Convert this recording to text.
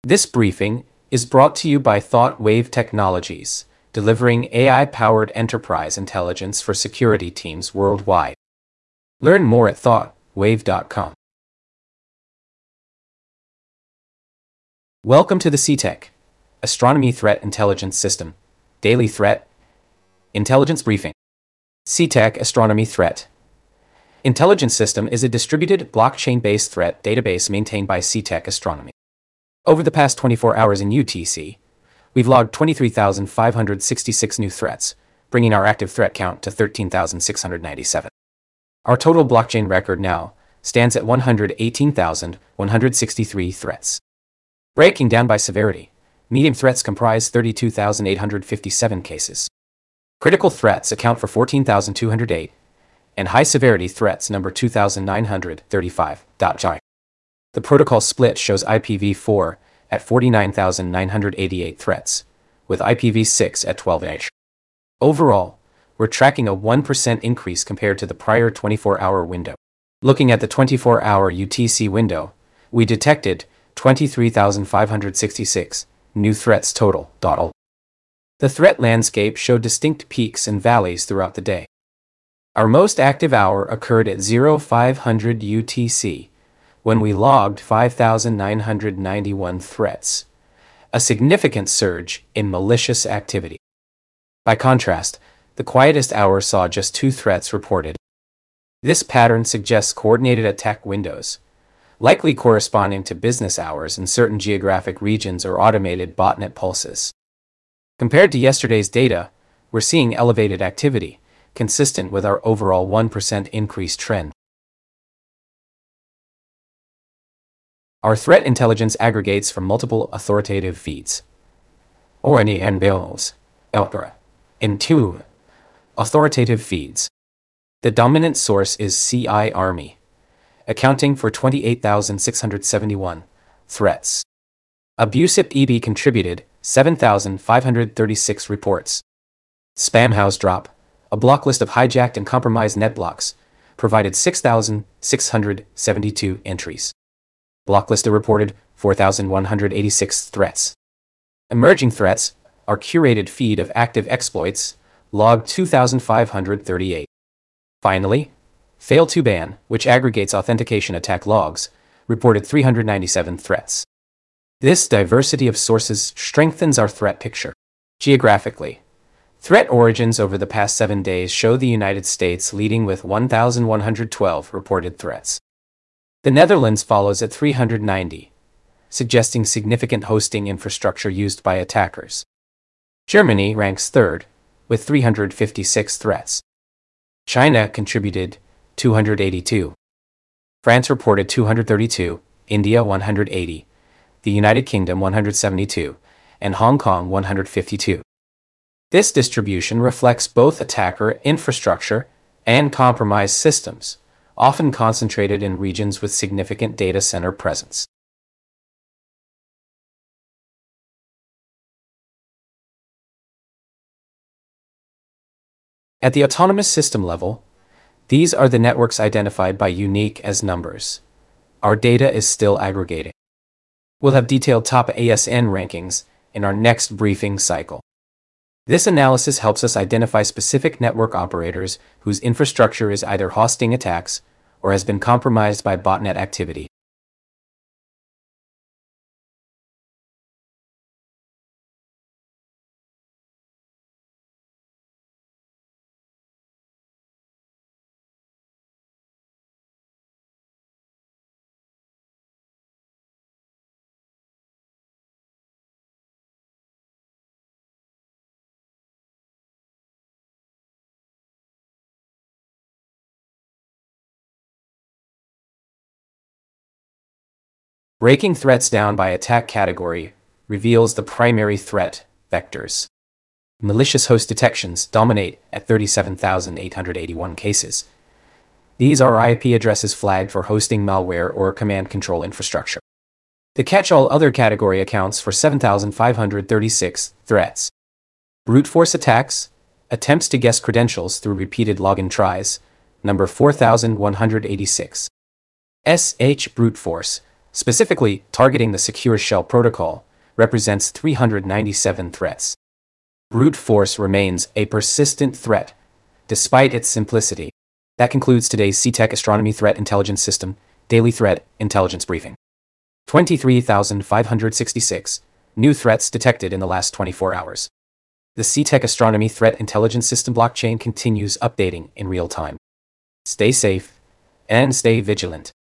This briefing is brought to you by ThoughtWave Technologies, delivering AI-powered enterprise intelligence for security teams worldwide. Learn more at thoughtwave.com. Welcome to the CTEC Astronomy Threat Intelligence System Daily Threat Intelligence Briefing. CTEC Astronomy Threat Intelligence System is a distributed blockchain-based threat database maintained by CTEC Astronomy. Over the past 24 hours in UTC, we've logged 23,566 new threats, bringing our active threat count to 13,697. Our total blockchain record now stands at 118,163 threats. Breaking down by severity, medium threats comprise 32,857 cases. Critical threats account for 14,208, and high-severity threats number 2,935. The protocol split shows IPv4 at 49,988 threats, with IPv6 at 12H. Overall, we're tracking a 1% increase compared to the prior 24-hour window. Looking at the 24-hour UTC window, we detected 23,566 new threats total. The threat landscape showed distinct peaks and valleys throughout the day. Our most active hour occurred at 0500 UTC, when we logged 5,991 threats, a significant surge in malicious activity. By contrast, the quietest hour saw just 2 threats reported. This pattern suggests coordinated attack windows, likely corresponding to business hours in certain geographic regions or automated botnet pulses. Compared to yesterday's data, we're seeing elevated activity, consistent with our overall 1% increase trend. Our threat intelligence aggregates from multiple authoritative feeds, and bills, into authoritative feeds. The dominant source is CI Army, accounting for 28,671 threats. Abusive EB contributed 7,536 reports. Spamhaus Drop, a block list of hijacked and compromised netblocks, provided 6,672 entries. Blocklista reported 4,186 threats. Emerging threats, our curated feed of active exploits, logged 2,538. Finally, Fail2Ban, which aggregates authentication attack logs, reported 397 threats. This diversity of sources strengthens our threat picture. Geographically, threat origins over the past 7 days show the United States leading with 1,112 reported threats. The Netherlands follows at 390, suggesting significant hosting infrastructure used by attackers. Germany ranks third, with 356 threats. China contributed 282. France reported 232, India 180, the United Kingdom 172, and Hong Kong 152. This distribution reflects both attacker infrastructure and compromised systems, often concentrated in regions with significant data center presence. At the autonomous system level, these are the networks identified by unique as numbers. Our data is still aggregating. We'll have detailed top ASN rankings in our next briefing cycle. This analysis helps us identify specific network operators whose infrastructure is either hosting attacks or has been compromised by botnet activity. Breaking threats down by attack category reveals the primary threat vectors. Malicious host detections dominate at 37,881 cases. These are IP addresses flagged for hosting malware or command control infrastructure. The catch-all other category accounts for 7,536 threats. Brute force attacks, attempts to guess credentials through repeated login tries, number 4,186. SH brute force, Specifically, targeting the Secure Shell protocol represents 397 threats. Brute force remains a persistent threat, despite its simplicity. That concludes today's CTech Astronomy Threat Intelligence System Daily Threat Intelligence Briefing. 23,566 new threats detected in the last 24 hours. The CTech Astronomy Threat Intelligence System blockchain continues updating in real time. Stay safe and stay vigilant.